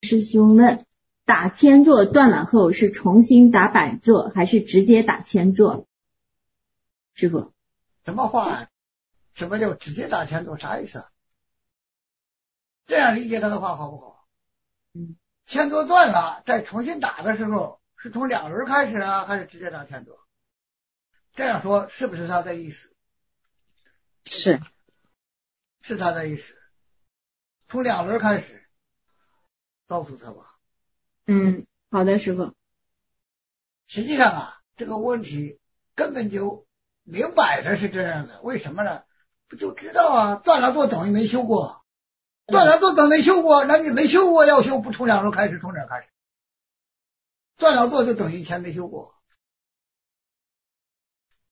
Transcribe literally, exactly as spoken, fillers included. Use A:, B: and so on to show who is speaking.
A: 师兄问，打千坐断了后是重新打板坐还是直接打千坐？师父，
B: 什么话啊？什么叫直接打千坐？啥意思啊？这样理解他的话好不好？
A: 嗯，
B: 千坐断了，再重新打的时候，是从两轮开始啊，还是直接打千坐？这样说是不是他的意思？
C: 是，
B: 是他的意思。从两轮开始，告诉他吧。
A: 嗯，好的，师父。
B: 实际上啊，这个问题根本就明摆着是这样的。为什么呢？不就知道啊，断了坐等于没修过，断了坐等没修过，那你没修过要修，不从两轮开始，从哪开始？断了坐就等于前没修过。